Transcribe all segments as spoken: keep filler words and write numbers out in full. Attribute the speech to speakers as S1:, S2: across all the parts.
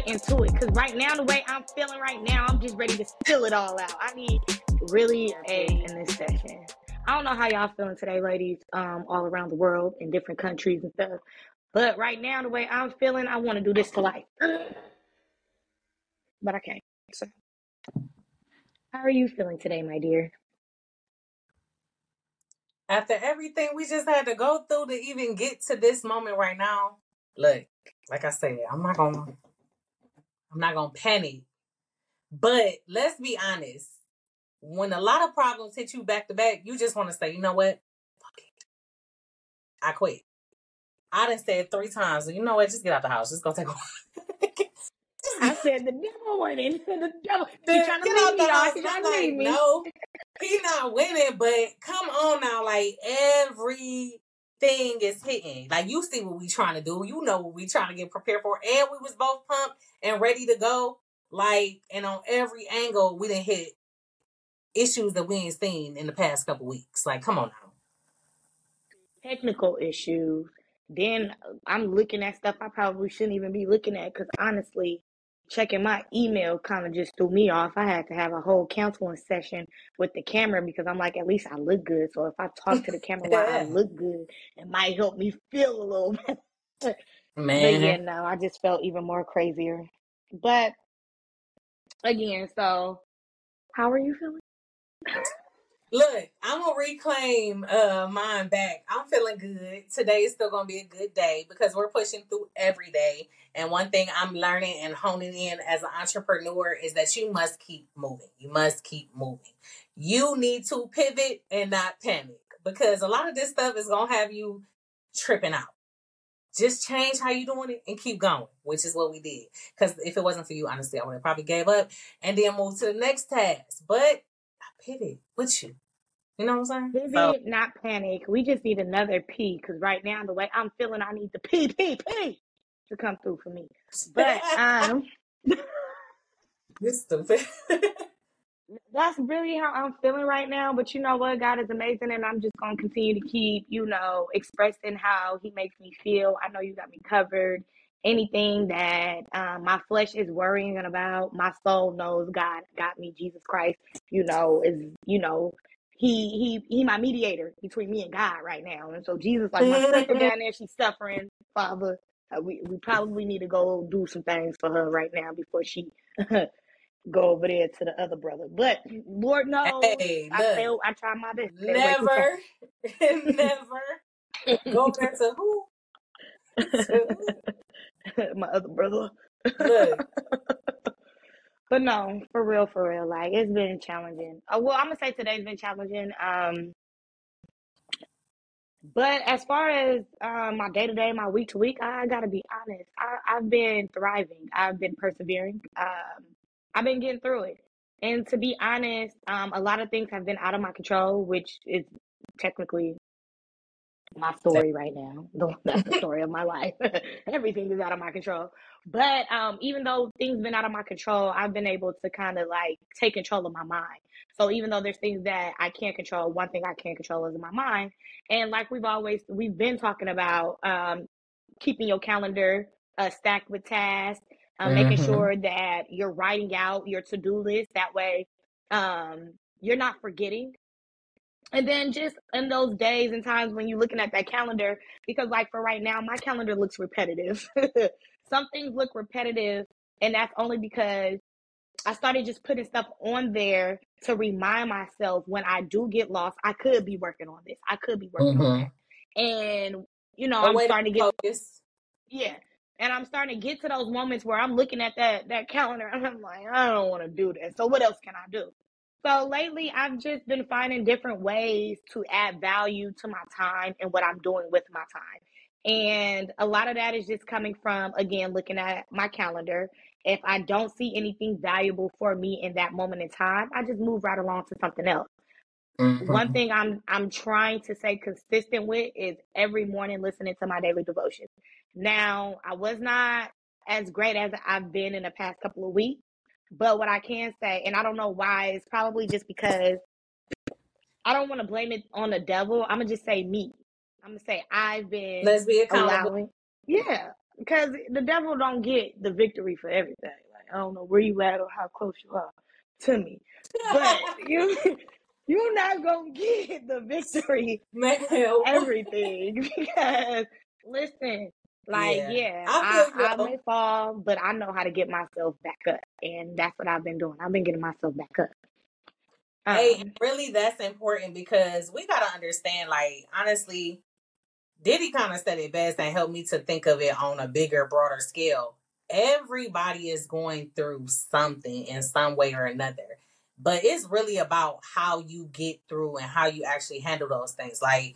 S1: into it. Because right now, the way I'm feeling right now, I'm just ready to spill it all out. I need really a in this session. I don't know how y'all feeling today, ladies, um, all around the world in different countries and stuff. But right now, the way I'm feeling, I want to do this to life. But I can't. So, how are you feeling today, my dear?
S2: After everything we just had to go through to even get to this moment right now, look, like I said, I'm not gonna, I'm not gonna panic. But let's be honest. When a lot of problems hit you back to back, you just want to say, you know what? Fuck it. I quit. I done said three times, you know what? Just get out the house. Just go take a walk.
S1: I said the devil winning. The devil.
S2: The,
S1: She trying to
S2: get
S1: leave
S2: out
S1: me,
S2: the
S1: y'all.
S2: house.
S1: She
S2: And I'm
S1: trying to
S2: like,
S1: leave me.
S2: no, he not winning. But come on now, like everything is hitting. Like you see what we trying to do. You know what we trying to get prepared for. And we was both pumped and ready to go. Like, and on every angle, we didn't hit issues that we ain't seen in the past couple weeks. Like, come on now.
S1: Technical issues. Then I'm looking at stuff I probably shouldn't even be looking at because honestly, checking my email kind of just threw me off. I had to have a whole counseling session with the camera because I'm like, at least I look good. So if I talk to the camera while I look good, it might help me feel a little better.
S2: Man.
S1: But yeah, no, I just felt even more crazier. But again, so how are you feeling?
S2: Look, I'm gonna reclaim uh mine back. I'm feeling good. Today is still gonna be a good day because we're pushing through every day. And one thing I'm learning and honing in as an entrepreneur is that you must keep moving. You must keep moving. You need to pivot and not panic because a lot of this stuff is gonna have you tripping out. Just change how you doing it and keep going, which is what we did. Because if it wasn't for you, honestly, I would have probably gave up and then moved to the next task. But pivot with you. You know what I'm saying?
S1: Pivot, so, not panic. We just need another P because right now the way I'm feeling, I need the P P P to come through for me. But um,
S2: you're stupid.
S1: That's really how I'm feeling right now. But you know what? God is amazing, and I'm just gonna continue to keep, you know, expressing how He makes me feel. I know you got me covered. Anything that um, my flesh is worrying about, my soul knows God got me. Jesus Christ, you know, is you know, he he he my mediator between me and God right now. And so Jesus, like my sister down there, she's suffering. Father, uh, we we probably need to go do some things for her right now before she go over there to the other brother. But Lord knows,
S2: hey,
S1: I failed. I tried my best.
S2: Never, never go back to who?
S1: To my other brother.
S2: Look.
S1: But no, for real, for real. Like, it's been challenging. Uh, well, I'm going to say today's been challenging. Um, but as far as um, my day-to-day, my week-to-week, I got to be honest. I, I've been thriving. I've been persevering. Um, I've been getting through it. And to be honest, um, a lot of things have been out of my control, which is technically my story right now. That's the story of my life. Everything is out of my control. But um, even though things been out of my control, I've been able to kind of like take control of my mind. So even though there's things that I can't control, one thing I can control is my mind. And like we've always, we've been talking about um, keeping your calendar uh, stacked with tasks, um, mm-hmm. making sure that you're writing out your to-do list. That way um, you're not forgetting. And then just in those days and times when you're looking at that calendar, because like for right now, my calendar looks repetitive. Some things look repetitive, and that's only because I started just putting stuff on there to remind myself when I do get lost, I could be working on this. I could be working mm-hmm. on that. And, you know, I'm starting to get focus. Yeah. And I'm starting to get to those moments where I'm looking at that, that calendar and I'm like, I don't want to do that. So what else can I do? So lately, I've just been finding different ways to add value to my time and what I'm doing with my time. And a lot of that is just coming from, again, looking at my calendar. If I don't see anything valuable for me in that moment in time, I just move right along to something else. Mm-hmm. One thing I'm I'm trying to stay consistent with is every morning listening to my daily devotion. Now, I was not as great as I've been in the past couple of weeks. But what I can say, and I don't know why, it's probably just because I don't want to blame it on the devil. I'm going to just say me. I'm going to say I've been
S2: Let's be accountable.
S1: allowing. Yeah. because the devil don't get the victory for everything. Like, I don't know where you at or how close you are to me, but you you're not gonna get the victory
S2: Man,
S1: for everything because listen, like
S2: yeah,
S1: yeah,
S2: I
S1: I
S2: feel you
S1: I
S2: though.
S1: may fall, but I know how to get myself back up, and that's what I've been doing. I've been getting myself back up.
S2: Hey, and
S1: Um,
S2: really, that's important because we gotta understand. Like, honestly, Diddy kind of said it best and helped me to think of it on a bigger, broader scale. Everybody is going through something in some way or another, but it's really about how you get through and how you actually handle those things. Like,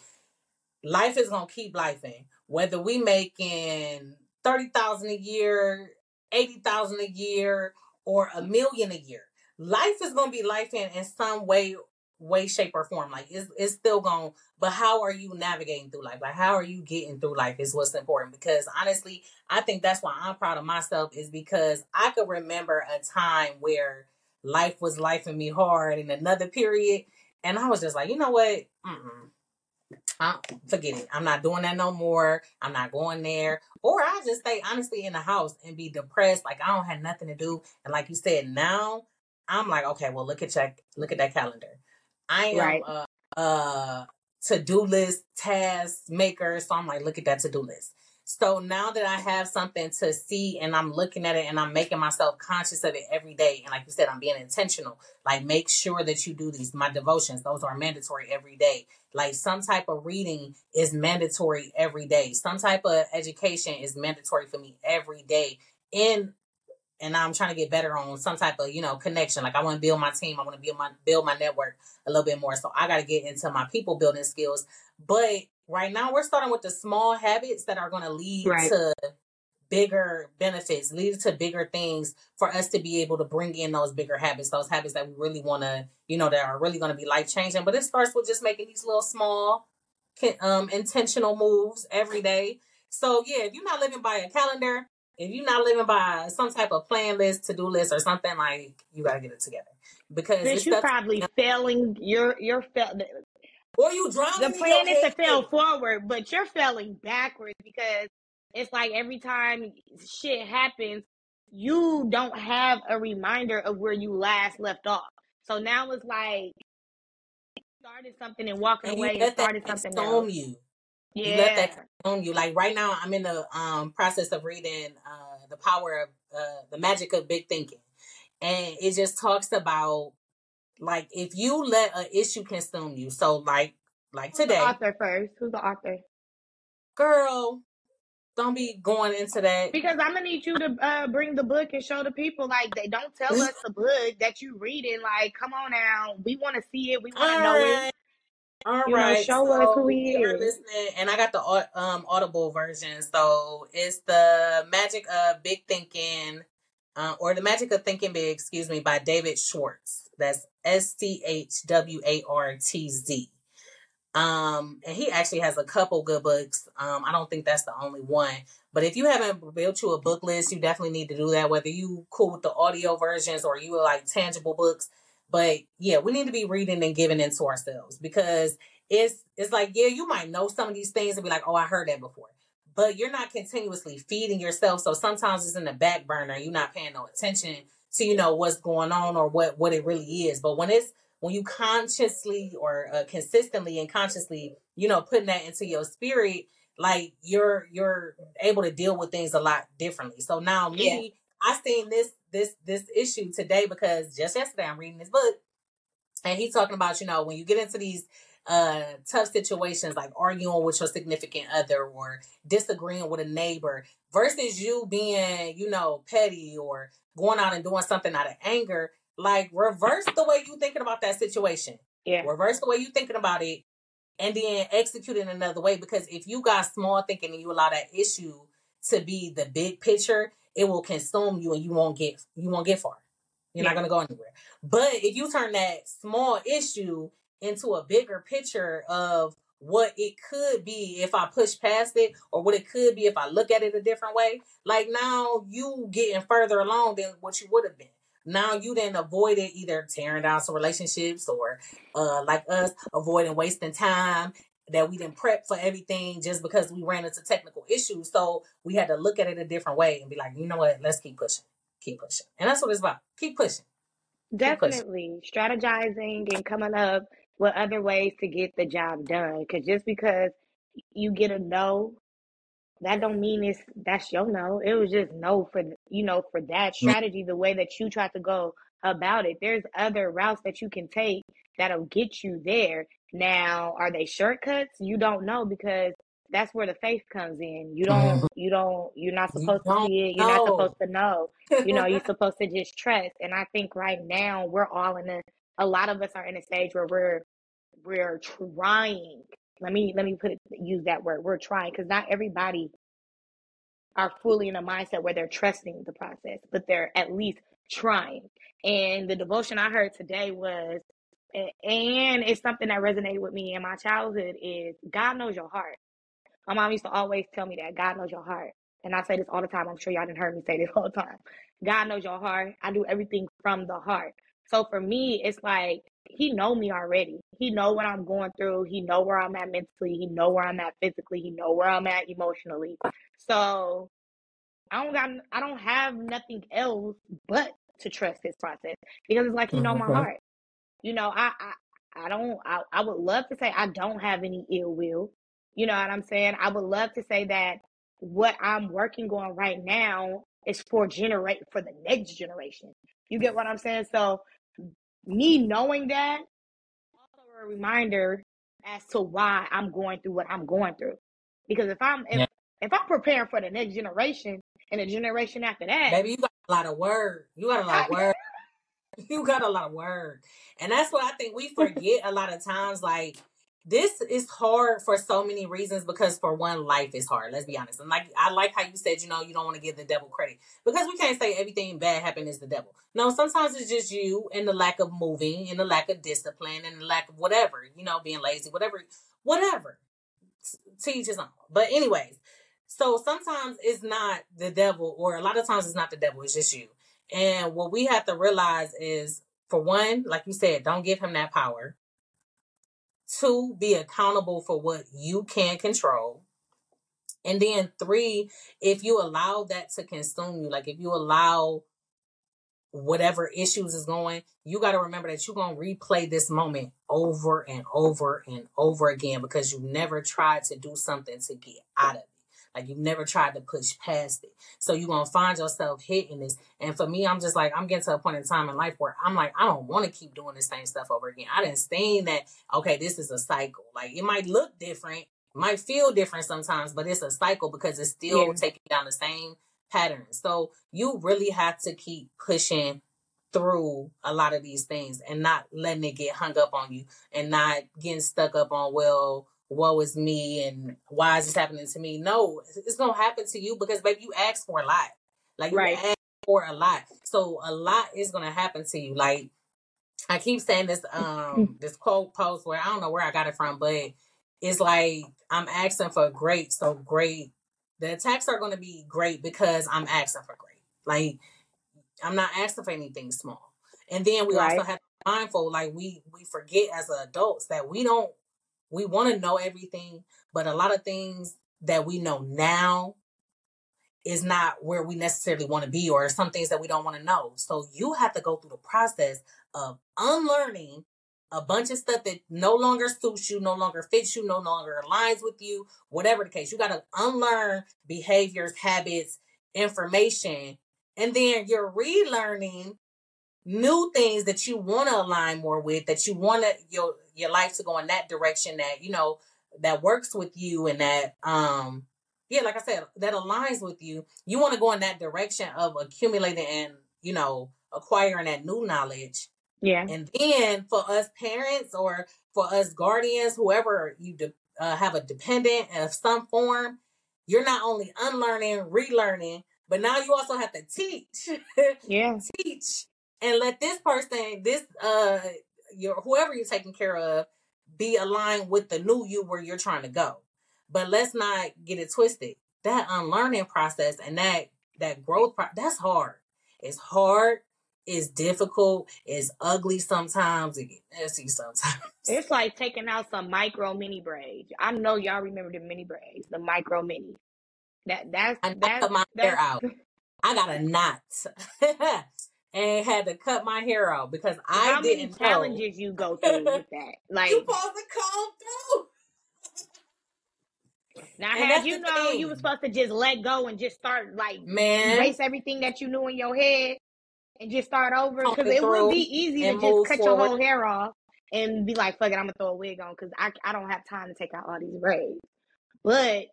S2: life is gonna keep lifing. Whether we making thirty thousand a year, eighty thousand a year, or a million a year, life is gonna be life in in some way, way, shape, or form. Like it's it's still going. But how are you navigating through life? Like how are you getting through life is what's important. Because honestly, I think that's why I'm proud of myself is because I could remember a time where life was lifing me hard in another period, and I was just like, you know what? Mm-mm. I, forget it. I'm not doing that no more. I'm not going there. Or I just stay honestly in the house and be depressed. Like I don't have nothing to do. And like you said, now I'm like, okay, well look at check, look at that calendar. I am
S1: right.
S2: a, a to-do list task maker. So I'm like, look at that to-do list. So now that I have something to see and I'm looking at it and I'm making myself conscious of it every day. And like you said, I'm being intentional. Like make sure that you do these. My devotions, those are mandatory every day. Like some type of reading is mandatory every day. Some type of education is mandatory for me every day. In and I'm trying to get better on some type of, you know, connection. Like I want to build my team. I want to build my build my network a little bit more. So I got to get into my people building skills. But right now we're starting with the small habits that are going to lead
S1: Right.
S2: to bigger benefits, lead to bigger things for us to be able to bring in those bigger habits, those habits that we really want to, you know, that are really going to be life changing. But it starts with just making these little small, um, intentional moves every day. So yeah, if you're not living by a calendar, if you're not living by some type of plan list, to do list, or something, like you got to get it together because
S1: Bitch,
S2: it's
S1: you
S2: stuff,
S1: probably failing. You're you're fail.
S2: or you
S1: The
S2: drowning in your
S1: plan is to fail
S2: head.
S1: forward, but you're failing backwards because it's like every time shit happens, you don't have a reminder of where you last left off. So now it's like started something and walking
S2: And you
S1: away and
S2: let that
S1: started something
S2: consume
S1: else.
S2: you. You let that
S1: Yeah.
S2: consume you. Like right now, I'm in the um, process of reading uh, The Power of uh, the Magic of Big Thinking. And it just talks about like if you let an issue consume you. So like like
S1: Who's the
S2: today,
S1: author first? Who's the author?
S2: girl, don't be going into that.
S1: Because I'm gonna need you to uh, bring the book and show the people. Like they don't tell us the book that you reading. Like, come on now, we want to see it. We want to
S2: All
S1: know it.
S2: right. All
S1: You know,
S2: right.
S1: show us who
S2: So we
S1: he
S2: are
S1: is.
S2: listening and I got the um Audible version. So it's the Magic of Big Thinking uh, or the Magic of Thinking Big, excuse me, by David Schwartz. That's S T H W A R T Z. Um, and he actually has a couple good books. Um, I don't think that's the only one. But if you haven't built you a book list, you definitely need to do that. Whether you cool with the audio versions or you like tangible books. But yeah, we need to be reading and giving into ourselves because it's it's like, yeah, you might know some of these things and be like, oh, I heard that before. But you're not continuously feeding yourself. So sometimes it's in the back burner. You're not paying no attention to, you know, what's going on or what, what it really is. But when it's when you consciously or uh, consistently and consciously, you know, putting that into your spirit, like you're you're able to deal with things a lot differently. So now
S1: Yeah.
S2: me, I seen this this this issue today because just yesterday I'm reading this book and he's talking about, you know, when you get into these uh tough situations like arguing with your significant other or disagreeing with a neighbor versus you being, you know, petty or going out and doing something out of anger, like reverse the way you thinking about that situation.
S1: Yeah.
S2: Reverse the way you thinking about it and then execute it another way. Because if you got small thinking and you allow that issue to be the big picture, it will consume you and you won't get you won't get far. You're
S1: Yeah.
S2: not gonna go anywhere. But if you turn that small issue into a bigger picture of what it could be if I push past it, or what it could be if I look at it a different way, like now you getting further along than what you would have been. Now you then avoided either tearing down some relationships or uh like us avoiding wasting time that we didn't prep for everything just because we ran into technical issues. So we had to look at it a different way and be like, you know what, let's keep pushing, keep pushing. And that's what it's about. Keep pushing, keep pushing.
S1: Definitely strategizing and coming up with other ways to get the job done. Because just because you get a no, that don't mean it's that's your no. It was just no for you know for that
S2: Yeah.
S1: strategy, the way that you try to go about it. There's other routes that you can take that'll get you there. Now, are they shortcuts? You don't know, because that's where the faith comes in. You don't
S2: Mhm.
S1: you don't you're not
S2: You
S1: supposed to
S2: don't
S1: see it. You're not supposed
S2: know.
S1: to know. You know, you're supposed to just trust. And I think right now we're all in a a lot of us are in a stage where we're we're trying. Let me let me put it use that word. We're trying, because not everybody are fully in a mindset where they're trusting the process, but they're at least trying. And the devotion I heard today was, and it's something that resonated with me in my childhood, is God knows your heart. My mom used to always tell me that God knows your heart. And I say this all the time. I'm sure y'all didn't heard me say this all the time. God knows your heart. I do everything from the heart. So for me, it's like he know me already. He know what I'm going through. He know where I'm at mentally. He know where I'm at physically. He know where I'm at emotionally. So I don't got I don't have nothing else but to trust his process, because it's like he know my
S2: Mhm.
S1: heart. You know, I I, I don't I, I would love to say I don't have any ill will. You know what I'm saying? I would love to say that what I'm working on right now is for generate for the next generation. You get what I'm saying? So me knowing that, also a reminder as to why I'm going through what I'm going through. Because if I'm if
S2: Yeah.
S1: if I'm preparing for the next generation and the generation after that,
S2: Baby, you got a lot of word. You got a lot
S1: I,
S2: of word. You got a lot of word. And that's what I think we forget a lot of times. Like, this is hard for so many reasons, because for one, life is hard. Let's be honest. And like, I like how you said, you know, you don't want to give the devil credit, because we can't say everything bad happened is the devil. No, sometimes it's just you and the lack of moving and the lack of discipline and the lack of whatever, you know, being lazy, whatever, whatever. To each his own. But anyways, so sometimes it's not the devil, or a lot of times it's not the devil, it's just you. And what we have to realize is, for one, like you said, don't give him that power. Two, be accountable for what you can control. And then three, if you allow that to consume you, like if you allow whatever issues is going, you got to remember that you're going to replay this moment over and over and over again, because you never tried to do something to get out of it. Like, you never tried to push past it. So you're going to find yourself hitting this. And for me, I'm just like, I'm getting to a point in time in life where I'm like, I don't want to keep doing the same stuff over again. I didn't seen that, okay, this is a cycle. Like, it might look different, might feel different sometimes, but it's a cycle, because it's still
S1: yeah,
S2: taking down the same patterns. So you really have to keep pushing through a lot of these things and not letting it get hung up on you, and not getting stuck up on, well, woe is me and why is this happening to me? No, it's gonna happen to you because, baby, you asked for a lot. Like, you
S1: right.
S2: asked for a lot. So a lot is gonna happen to you. Like, I keep saying this um this quote post where I don't know where I got it from, but it's like, I'm asking for great, so great. The attacks are gonna be great because I'm asking for great. Like, I'm not asking for anything small. And then we also
S1: Right.
S2: have to be mindful, like, we we forget as adults that we don't we want to know everything, but a lot of things that we know now is not where we necessarily want to be, or some things that we don't want to know. So you have to go through the process of unlearning a bunch of stuff that no longer suits you, no longer fits you, no longer aligns with you, whatever the case. You got to unlearn behaviors, habits, information, and then you're relearning new things that you want to align more with, that you want to your your life to go in that direction, that, you know, that works with you, and that um yeah, like I said, that aligns with you. You want to go in that direction of accumulating and, you know, acquiring that new knowledge.
S1: Yeah.
S2: And then for us parents, or for us guardians, whoever you de- uh, have a dependent of some form, you're not only unlearning, relearning, but now you also have to teach,
S1: Yeah.
S2: teach, and let this person, this uh, your whoever you're taking care of, be aligned with the new you where you're trying to go. But let's not get it twisted. That unlearning process and that that growth pro- that's hard. It's hard. It's difficult. It's ugly sometimes. It gets messy sometimes.
S1: It's like taking out some micro mini braids. I know y'all remember the mini braids, the micro mini. That that's
S2: I, I
S1: that's
S2: cut my hair
S1: that's
S2: out. I got a knot and had to cut my hair out because I
S1: how many
S2: didn't know.
S1: challenges you go through with that.
S2: You
S1: Like
S2: supposed to comb through.
S1: now,
S2: And
S1: had
S2: that's
S1: you
S2: the
S1: known you were
S2: thing.
S1: supposed to just let go and just start like
S2: Man,
S1: erase everything that you knew in your head and just start over,
S2: comb
S1: because
S2: it
S1: it would
S2: through
S1: be easy to
S2: and
S1: just
S2: move
S1: cut your
S2: forward.
S1: whole hair off and be like, fuck it, I'm gonna throw a wig on because I, I don't have time to take out all these braids. But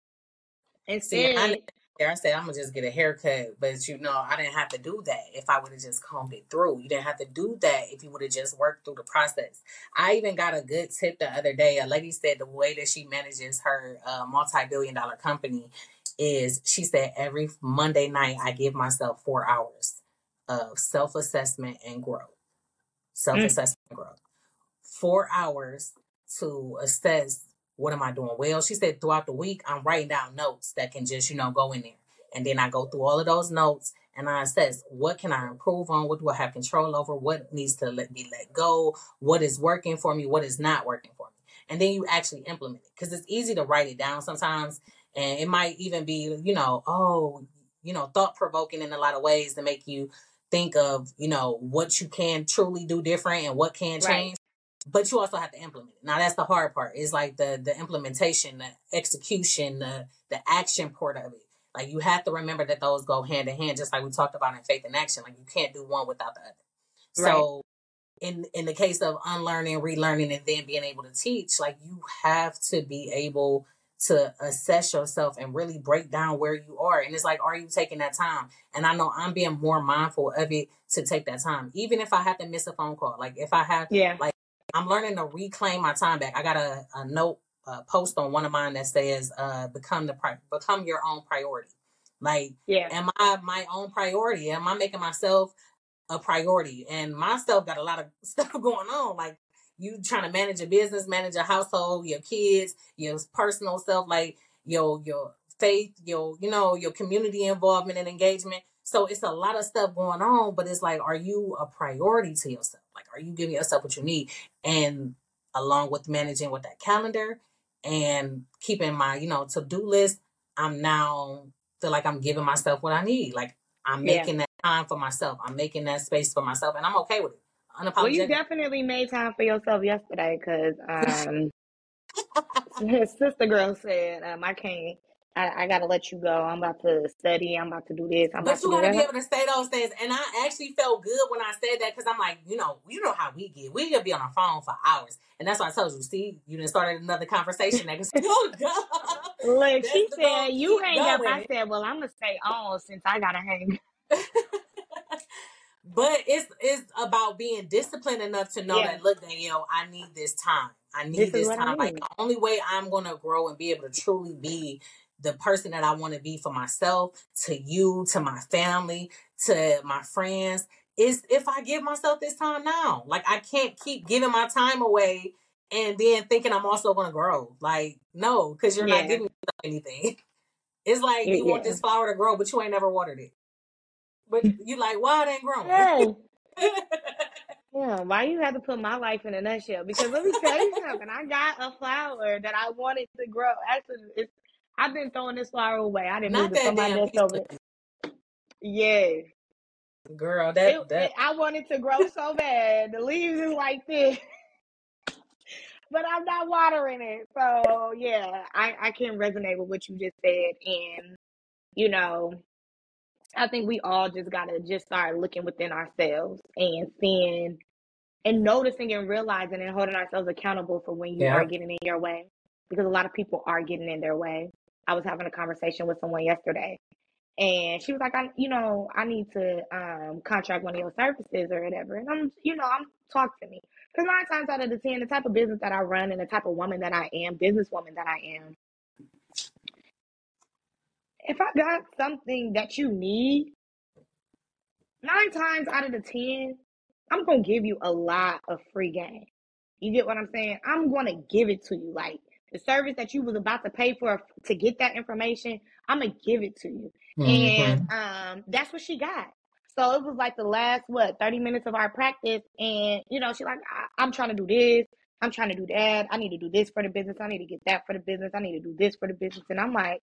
S2: See, I
S1: instead,
S2: I said I'm gonna just get a haircut, but you know, I didn't have to do that if I would have just combed it through. You didn't have to do that if you would have just worked through the process. I even got a good tip the other day. A lady said the way that she manages her uh, multi-billion dollar company is, she said, every Monday night I give myself four hours of self-assessment and growth.
S1: mm,
S2: Self-assessment and growth. Four hours to assess, what am I doing well. She said throughout the week I'm writing down notes that can just, you know, go in there. And then I go through all of those notes and I assess, what can I improve on? What do I have control over? What needs to let be let go? What is working for me? What is not working for me? And then you actually implement it. Because it's easy to write it down sometimes. And it might even be, you know, oh, you know, thought provoking in a lot of ways to make you think of, you know, what you can truly do different and what can
S1: right.
S2: change. But you also have to implement it. Now that's the hard part. It's like the the implementation, the execution, the the action part of it. Like you have to remember that those go hand in hand, just like we talked about in faith and action. Like you can't do one without the other.
S1: Right.
S2: So in in the case of unlearning, relearning, and then being able to teach, like you have to be able to assess yourself and really break down where you are. And it's like, are you taking that time? And I know I'm being more mindful of it to take that time, even if I have to miss a phone call. Like if I have,
S1: Yeah.
S2: like I'm learning to reclaim my time back. I got a, a note uh, post on one of mine that says, uh, "Become the pri- become your own priority." Like,
S1: Yeah.
S2: am I my own priority? Am I making myself a priority? And myself got a lot of stuff going on. Like you trying to manage a business, manage a household, your kids, your personal self, like your your faith, your you know your community involvement and engagement. So it's a lot of stuff going on, but it's like, are you a priority to yourself? Like, are you giving yourself what you need? And along with managing with that calendar and keeping my you know to do list, I'm now feel like I'm giving myself what I need. Like I'm
S1: Yeah.
S2: making that time for myself. I'm making that space for myself, and I'm okay with it.
S1: Well, you
S2: Unapologetic.
S1: definitely made time for yourself yesterday because um, his sister girl said, um, I can't, I, I got to let you go. I'm about to study. I'm about to do this. I'm
S2: But
S1: about to
S2: you
S1: do
S2: got to be
S1: that.
S2: able to say those things. And I actually felt good when I said that because I'm like, you know, you know how we get. We could be on our phone for hours. And that's why I told you, see, you done started another conversation that can still go.
S1: Look,
S2: That's
S1: she
S2: the
S1: said,
S2: goal.
S1: you
S2: Keep
S1: hang up. I
S2: going.
S1: said, well, I'm going to stay on since I got to hang.
S2: But it's it's about being disciplined enough to know
S1: Yeah,
S2: that, look, Danielle, I need this time. I
S1: this
S2: need
S1: is
S2: this
S1: what I
S2: time. Like
S1: need.
S2: the only way I'm gonna grow and be able to truly be the person that I want to be for myself, to you, to my family, to my friends, is if I give myself this time now. Like I can't keep giving my time away and then thinking I'm also gonna grow. Like, no, because you're not
S1: Yeah,
S2: giving yourself anything. It's like you want
S1: yeah.
S2: this flower to grow, but you ain't never watered it. But you like, why it ain't growing?
S1: Hey, yeah, why you have to put my life in a nutshell? Because let me tell you something. I got a flower that I wanted to grow. Actually, it's, I've been throwing this flower away. I didn't move
S2: Not
S1: to
S2: that
S1: somebody
S2: damn
S1: else
S2: piece
S1: over
S2: of
S1: it. Yes.
S2: girl.
S1: It,
S2: That
S1: it,
S2: that
S1: I wanted to grow so bad. The leaves is like this, but I'm not watering it. So yeah, I, I can resonate with what you just said. And, you know, I think we all just gotta just start looking within ourselves and seeing and noticing and realizing and holding ourselves accountable for when you are
S2: yeah.
S1: getting in your way. Because a lot of people are getting in their way. I was having a conversation with someone yesterday and she was like, I, you know, I need to um, contract one of your services or whatever. And I'm, you know, I'm talk to me. Because nine times out of the ten, the type of business that I run and the type of woman that I am, businesswoman that I am, if I got something that you need, nine times out of the ten, I'm going to give you a lot of free game. You get what I'm saying? I'm going to give it to you. Like the service that you was about to pay for to get that information, I'm going to give it to you. And
S2: Mm-hmm.
S1: um, that's what she got. So it was like the last, what, thirty minutes of our practice. And, you know, she's like, I- I'm trying to do this. I'm trying to do that. I need to do this for the business. I need to get that for the business. I need to do this for the business. And I'm like,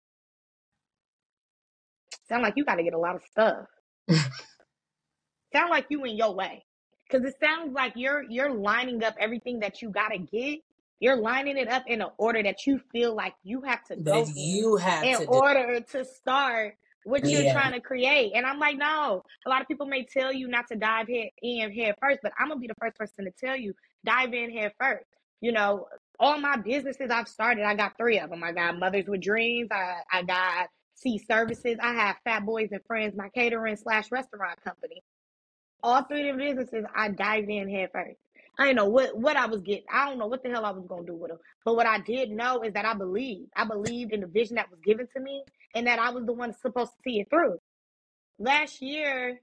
S1: sound like you got to get a lot of stuff. Sound like you in your way. Because it sounds like you're you're lining up everything that you got to get. You're lining it up in an order that you feel like you have to
S2: That
S1: go in
S2: you have
S1: in
S2: to do.
S1: order to start what you're
S2: Yeah.
S1: trying to create. And I'm like, no. A lot of people may tell you not to dive head in head first, but I'm gonna be the first person to tell you dive in head first. You know, all my businesses I've started, I got three of them. I got Mothers with Dreams. I I got C Services. I have Fat Boys and Friends, my catering slash restaurant company. All three of the businesses, I dived in head first. I didn't know what, what I was getting. I don't know what the hell I was going to do with them. But what I did know is that I believed. I believed in the vision that was given to me and that I was the one supposed to see it through. Last year,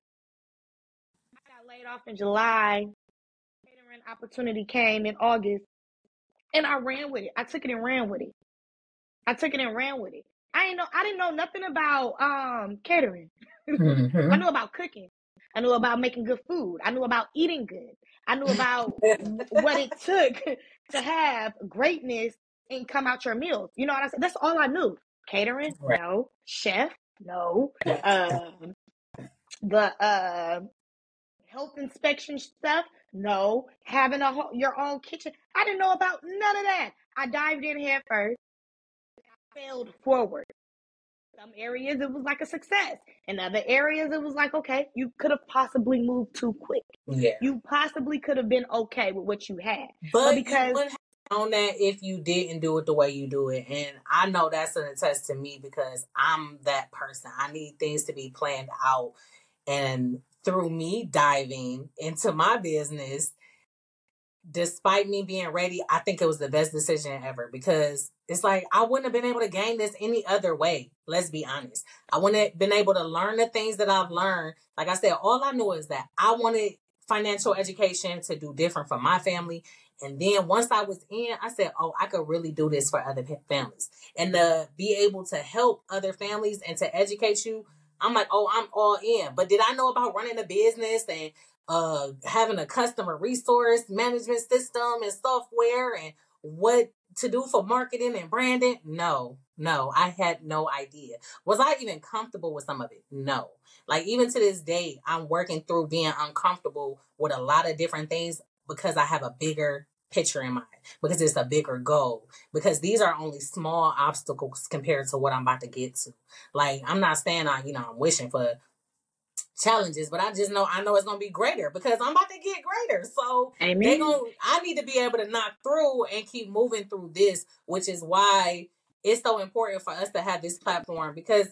S1: I got laid off in July. Catering opportunity came in August. And I ran with it. I took it and ran with it. I took it and ran with it. I didn't know I didn't know nothing about um catering. I
S2: Mm-hmm.
S1: knew about cooking. I knew about making good food. I knew about eating good. I knew about what it took to have greatness and come out your meals. You know what I said? That's all I knew. Catering,
S2: Right.
S1: no. Chef, no. Um, the uh, health inspection stuff, no. Having a your own kitchen, I didn't know about none of that. I dived in head first. I failed forward. Some areas it was like a success. In other areas it was like, okay, you could have possibly moved too quick.
S2: Yeah.
S1: You possibly could have been okay with what you had. But
S2: But you
S1: because
S2: wouldn't have known that if you didn't do it the way you do it. And I know that's an attest to me because I'm that person. I need things to be planned out. And through me diving into my business, despite me being ready, I think it was the best decision ever because it's like I wouldn't have been able to gain this any other way. Let's be honest. I wouldn't have been able to learn the things that I've learned. Like I said, all I knew is that I wanted financial education to do different for my family. And then once I was in, I said, oh, I could really do this for other families. And to be able to help other families and to educate you, I'm like, oh, I'm all in. But did I know about running a business and uh having a customer resource management system and software and what to do for marketing and branding? No, no, I had no idea. Was I even comfortable with some of it? No. Like even to this day, I'm working through being uncomfortable with a lot of different things because I have a bigger picture in mind, because it's a bigger goal, because these are only small obstacles compared to what I'm about to get to. Like I'm not saying I, you know, I'm wishing for challenges, but I just know I know it's gonna be greater because I'm about to get greater. So they
S1: amen.
S2: gonna I need to be able to knock through and keep moving through this, which is why it's so important for us to have this platform because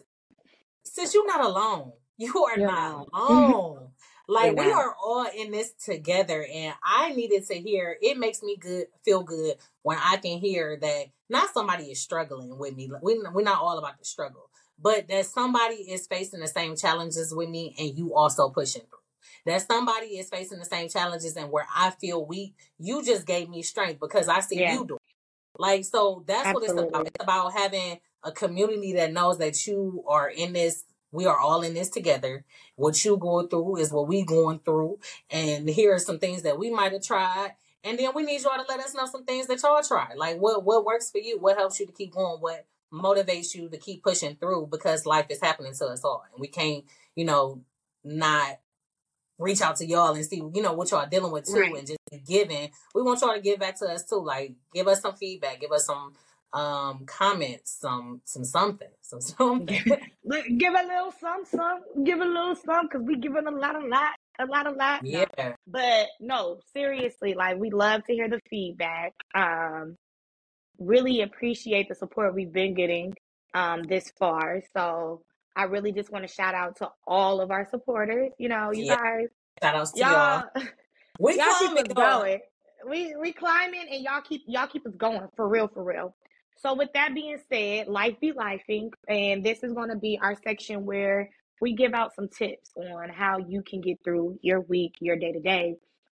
S2: since you're not alone, you are
S1: You're
S2: not
S1: not.
S2: alone.
S1: You're
S2: Like we
S1: not.
S2: are all in this together, and I needed to hear. It makes me good, feel good when I can hear that not somebody is struggling with me. We we're not all about the struggle, but that somebody is facing the same challenges with me, and you also pushing through. That somebody is facing the same challenges, and where I feel weak, you just gave me strength because I see
S1: Yeah,
S2: you do. Like, so that's what it's about.
S1: absolutely.
S2: It's about having a community that knows that you are in this. We are all in this together. What you going through is what we going through. And here are some things that we might have tried. And then we need y'all to let us know some things that y'all tried. Like what, what works for you? What helps you to keep going? What motivates you to keep pushing through? Because life is happening to us all. And we can't, you know, not reach out to y'all and see, you know, what y'all dealing with too,
S1: Right.
S2: and just giving. We want y'all to give back to us too. Like, give us some feedback, give us some um comments, some some something, some something.
S1: Look, give a little some, some, give a little some, because we giving a lot, a lot, a lot, a lot. No,
S2: Yeah,
S1: but no, seriously, like we love to hear the feedback. Um, really appreciate the support we've been getting um this far. So I really just want to shout out to all of our supporters. You know, you
S2: yeah.
S1: guys,
S2: Shout outs to y'all.
S1: y'all,
S2: We
S1: y'all keep
S2: climbing,
S1: us
S2: y'all.
S1: going. We we climbing and y'all keep y'all keep us going for real, for real. So with that being said, life be lifing, and this is gonna be our section where we give out some tips on how you can get through your week, your day to day.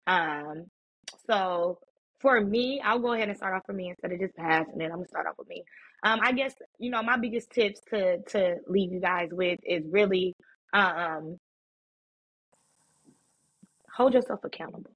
S1: Um, so for me, I'll go ahead and start off for me instead of just passing it. I'm gonna start off with me. Um, I guess you know my biggest tips to to leave you guys with is really um hold yourself accountable.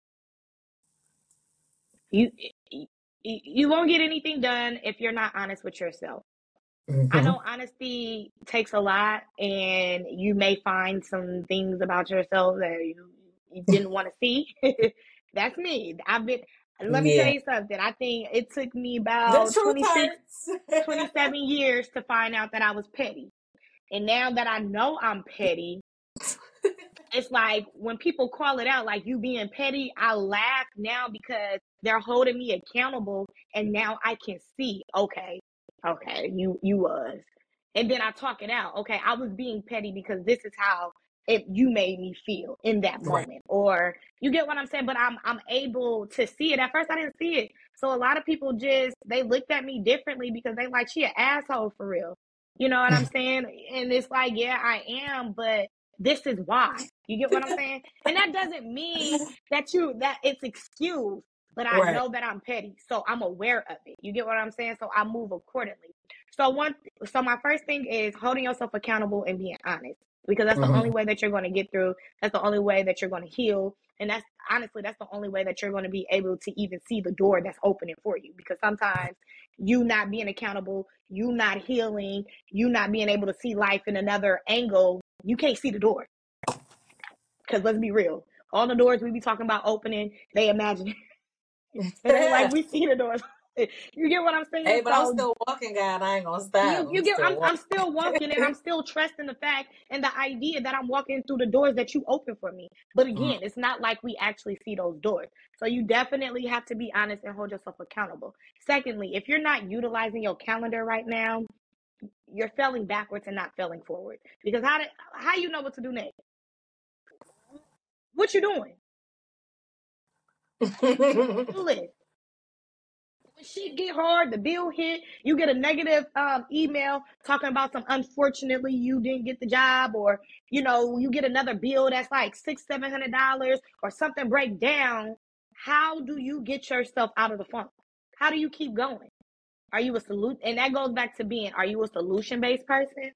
S1: You, you you won't get anything done if you're not honest with yourself.
S2: Mm-hmm.
S1: I know honesty takes a lot, and you may find some things about yourself that you, you didn't want to see. That's me. I've been, let me tell
S2: Yeah.
S1: you something. I think it took me
S2: The
S1: about
S2: truth
S1: twenty-six,
S2: hurts.
S1: twenty-seven years to find out that I was petty. And now that I know I'm petty, it's like when people call it out, like you being petty, I laugh now because they're holding me accountable, and now I can see, okay, okay, you you was, and then I talk it out. Okay, I was being petty because this is how it you made me feel in that
S2: Right.
S1: moment, or you get what I'm saying. But I'm I'm able to see it. At first, I didn't see it, so a lot of people just they looked at me differently because they like she an asshole for real. You know what I'm saying? And it's like, yeah, I am, but this is why. You get what I'm saying? And that doesn't mean that you that it's excused, but I
S2: Right.
S1: know that I'm petty, so I'm aware of it. You get what I'm saying? So I move accordingly. So one so my first thing is holding yourself accountable and being honest. Because that's the
S2: Mm-hmm.
S1: only way that you're going to get through. That's the only way that you're going to heal. And that's honestly, that's the only way that you're going to be able to even see the door that's opening for you. Because sometimes you not being accountable, you not healing, you not being able to see life in another angle, you can't see the door. Because let's be real, all the doors we be talking about opening, they imagine. It ain't like we see the doors. You get what I'm saying?
S2: Hey, but I'm
S1: So
S2: still walking, God. I ain't gonna stop.
S1: you
S2: I'm
S1: you get
S2: still
S1: I'm
S2: walking.
S1: I'm still walking, and I'm still trusting the fact and the idea that I'm walking through the doors that you open for me. But again, it's not like we actually see those doors. So you definitely have to be honest and hold yourself accountable. Secondly, if you're not utilizing your calendar right now, you're failing backwards and not failing forward. Because how did how you know what to do next? What you doing? Do it. When shit get hard, the bill hit, you get a negative um, email talking about some unfortunately you didn't get the job, or you know you get another bill that's like six seven hundred dollars, or something break down. How do you get yourself out of the funk? How do you keep going? Are you a solution? And that goes back to being, are you a solution based person?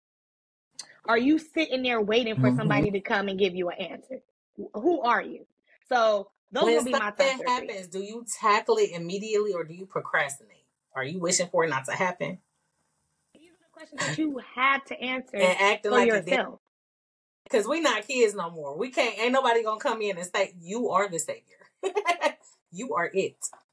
S1: Are you sitting there waiting for
S2: Mm-hmm.
S1: somebody to come and give you an answer? Who are you? So those
S2: When
S1: gonna be my top
S2: something
S1: three.
S2: happens, do you tackle it immediately or do you procrastinate? Are you wishing for it not to happen
S1: These are the questions that you have to answer
S2: and acting
S1: for
S2: like it did?
S1: yourself.
S2: Because we not kids no more. We can't. Ain't nobody gonna come in and say you are the savior. You are it.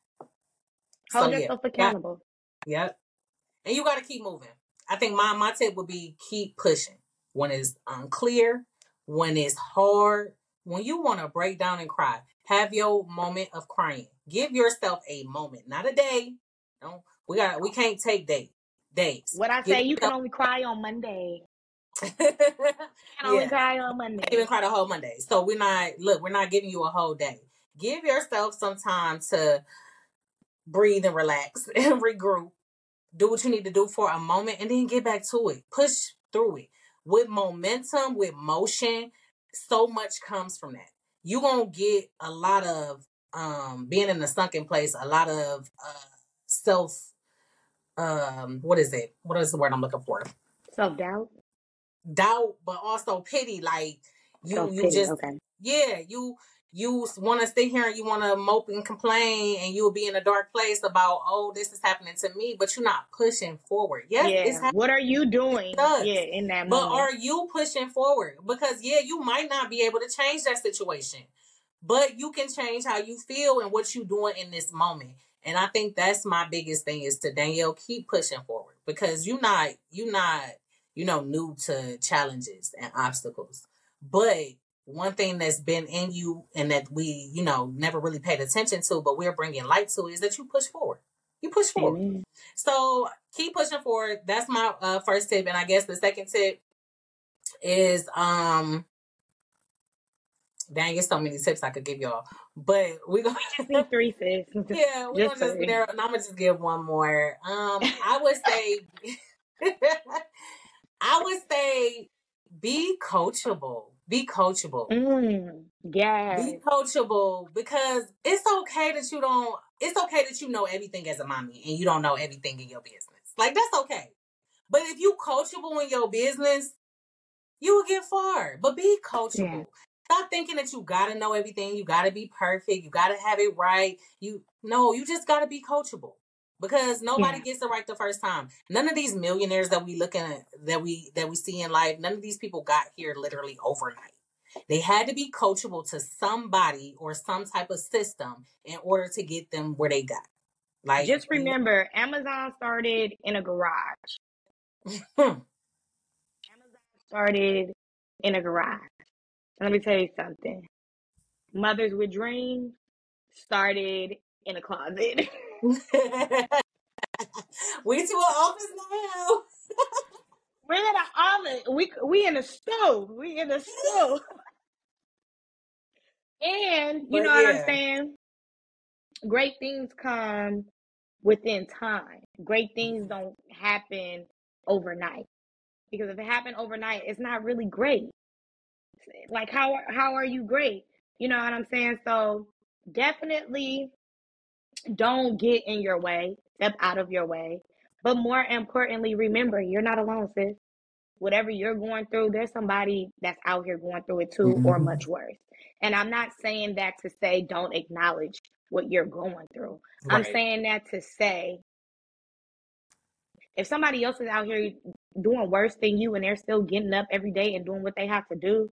S2: So
S1: Hold
S2: yeah,
S1: yourself
S2: got
S1: accountable.
S2: yep. And you got to keep moving. I think my my tip would be keep pushing when it's unclear, when it's hard, when you want to break down and cry. Have your moment of crying. Give yourself a moment, not a day. No, we got we can't take day days.
S1: What I
S2: Give
S1: say, you can
S2: yourself.
S1: only cry on Monday. You can only
S2: Yeah,
S1: cry on
S2: can't even
S1: Monday.
S2: cry the whole Monday. So we're not look. We're not giving you a whole day. Give yourself some time to breathe and relax and regroup. Do what you need to do for a moment and then get back to it. Push through it. With momentum, with motion, so much comes from that. You're going to get a lot of um, being in a sunken place, a lot of uh, self, um, what is it? What is the word I'm looking for?
S1: Self doubt.
S2: Doubt, but also pity. Like you,
S1: Self
S2: you
S1: pity.
S2: just,
S1: Okay.
S2: yeah, you, you want to sit here and you want to mope and complain, and you'll be in a dark place about, oh, this is happening to me, but you're not pushing forward. Yes, it's
S1: Yeah.
S2: happening.
S1: What are you
S2: It
S1: doing? Yeah,
S2: does.
S1: in that
S2: But
S1: moment.
S2: are you pushing forward? Because yeah, you might not be able to change that situation, but you can change how you feel and what you're doing in this moment. And I think that's my biggest thing is to Danielle, keep pushing forward because you're not you're not you know new to challenges and obstacles. But one thing that's been in you and that we you know never really paid attention to, but we're bringing light to is that you push forward. You push forward.
S1: Amen.
S2: So keep pushing forward. That's my uh, first tip, and I guess the second tip is um dang, it's so many tips I could give y'all. But we're gonna
S1: We just need three, sis.
S2: yeah, we're
S1: Just
S2: gonna just
S1: three.
S2: narrow and I'm gonna just give one more. Um I would say I would say be coachable. Be coachable.
S1: Mm,
S2: Be
S1: yes.
S2: coachable because it's okay that you don't it's okay that you know everything as a mommy and you don't know everything in your business. Like that's okay. But if you coachable in your business, you will get far. But be
S1: Yeah.
S2: coachable. Stop thinking that you gotta know everything. You gotta be perfect. You gotta have it right. You no, you just gotta be coachable because nobody
S1: Yeah.
S2: gets it right the first time. None of these millionaires that we looking at that we that we see in life, none of these people got here literally overnight. They had to be coachable to somebody or some type of system in order to get them where they got. Like,
S1: Just remember, Amazon started in a garage.
S2: hmm.
S1: Amazon started in a garage. Let me tell you something. Mothers with Dreams started in a closet.
S2: We to an office now.
S1: We're in an oven. We we in a stove. We in a stove. And you
S2: But
S1: know what I'm
S2: yeah.
S1: saying? Great things come within time. Great things don't happen overnight. Because if it happened overnight, it's not really great. Like how how are you great? You know what I'm saying? So definitely don't get in your way. Step out of your way. But more importantly, remember you're not alone, sis. Whatever you're going through, there's somebody that's out here going through it too, or
S2: Mm-hmm.
S1: much worse. And I'm not saying that to say don't acknowledge what you're going through. I'm
S2: Right.
S1: saying that to say if somebody else is out here doing worse than you and they're still getting up every day and doing what they have to do,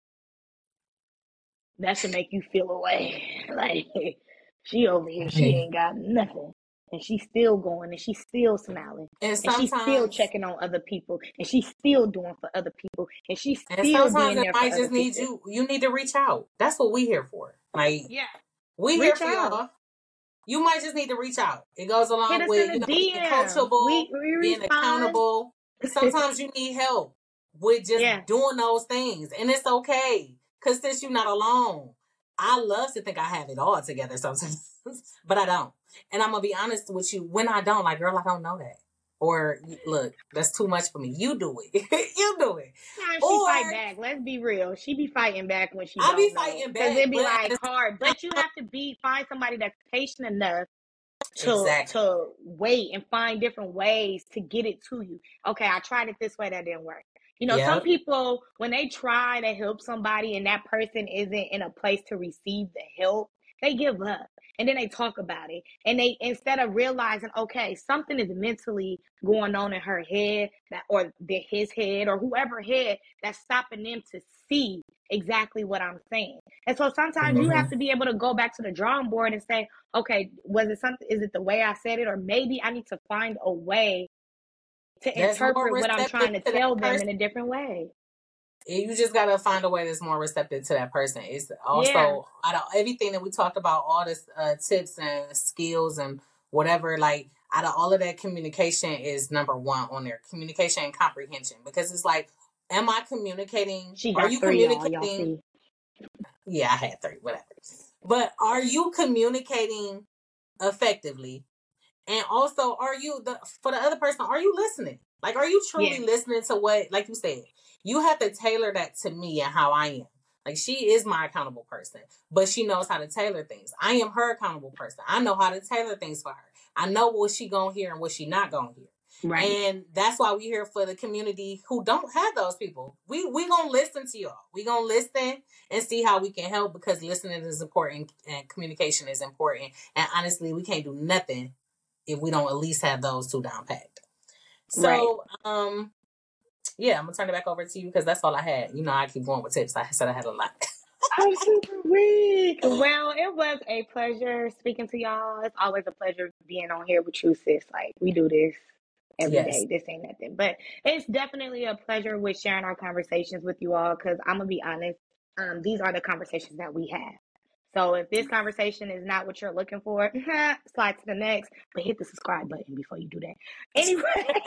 S1: that should make you feel away. Like, she over here, she
S2: Right.
S1: ain't got nothing. And she's still going and she's still smiling.
S2: And
S1: And she's still
S2: sometimes
S1: checking on other people. And she's still doing for other people. And she's
S2: and
S1: still
S2: sometimes
S1: being
S2: it
S1: there for
S2: might
S1: other
S2: just need
S1: people.
S2: you you need to reach out. That's what we here for. Like
S1: Yeah.
S2: we here
S1: Reach
S2: for
S1: out.
S2: y'all. You might just need to reach out. It goes
S1: Hit
S2: along
S1: us in
S2: with,
S1: the
S2: you know, being
S1: D M.
S2: coachable,
S1: We we
S2: being
S1: respond.
S2: accountable. Sometimes you need help with just
S1: Yeah.
S2: doing those things. And it's okay. Cause since you're not alone. I love to think I have it all together sometimes. But I don't. And I'm gonna be honest with you, when I don't, like, girl, I don't know that. Or look, that's too much for me. You do it. You do it.
S1: Sometimes she
S2: Or
S1: fight back. Let's be real. She be fighting back when she
S2: I be
S1: don't know.
S2: fighting
S1: Cause
S2: back,
S1: it be
S2: but at
S1: like
S2: the
S1: hard.
S2: same
S1: But you have to be find somebody that's patient enough
S2: time,
S1: to
S2: exactly.
S1: to wait and find different ways to get it to you. Okay, I tried it this way, that didn't work. You know, some
S2: Yep.
S1: people when they try to help somebody and that person isn't in a place to receive the help, they give up. And then they talk about it. And they instead of realizing, okay, something is mentally going on in her head that or the, his head or whoever head that's stopping them to see exactly what I'm saying. And so sometimes you have
S2: Mm-hmm.
S1: to be able to go back to the drawing board and say, okay, was it something? Is it the way I said it? Or maybe I need to find a way to
S2: That's more
S1: interpret what I'm
S2: receptive
S1: trying to
S2: to that
S1: tell them
S2: person.
S1: in a different way.
S2: You just gotta find a way that's more receptive to that person. It's
S1: Yeah.
S2: also out of everything that we talked about, all this uh, tips and skills and whatever. Like out of all of that, communication is number one on there. Communication and comprehension, because it's like, am I communicating?
S1: She
S2: Are
S1: got
S2: you
S1: three, y'all. Y'all
S2: communicating?
S1: see.
S2: Yeah, I had three, whatever. But are you communicating effectively? And also, are you the for the other person? Are you listening? Like, are you truly
S1: Yeah.
S2: listening to what? Like you said, you have to tailor that to me and how I am. Like, she is my accountable person, but she knows how to tailor things. I am her accountable person. I know how to tailor things for her. I know what she gonna hear and what she not gonna hear.
S1: Right.
S2: And that's why we here for the community who don't have those people. We we gonna listen to y'all. We gonna listen and see how we can help, because listening is important and communication is important. And honestly, we can't do nothing if we don't at least have those two down packed.
S1: Right.
S2: So, um, yeah, I'm gonna turn it back over to you because that's all I had. You know, I keep going with tips. I said I had a lot.
S1: I'm super weak. Well, it was a pleasure speaking to y'all. It's always a pleasure being on here with you, sis. Like, we do this every
S2: Yes.
S1: day. This ain't nothing. But it's definitely a pleasure with sharing our conversations with you all because I'm going to be honest. Um, these are the conversations that we have. So if this conversation is not what you're looking for, slide to the next, but hit the subscribe button before you do that. Anyway.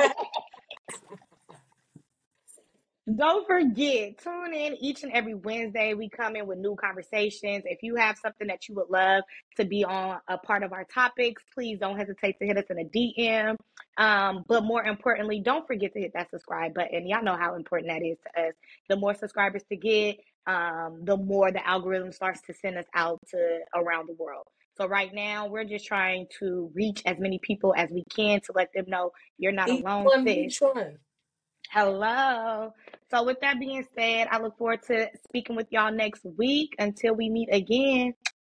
S1: Don't forget, tune in each and every Wednesday. We come in with new conversations. If you have something that you would love to be on a part of our topics, please don't hesitate to hit us in a D M. Um, but more importantly, don't forget to hit that subscribe button. Y'all know how important that is to us. The more subscribers to get, um, the more the algorithm starts to send us out to around the world. So right now, we're just trying to reach as many people as we can to let them know you're not
S2: Each
S1: alone,
S2: one,
S1: sis.
S2: each one.
S1: Hello. So, with that being said, I look forward to speaking with y'all next week. Until we meet again,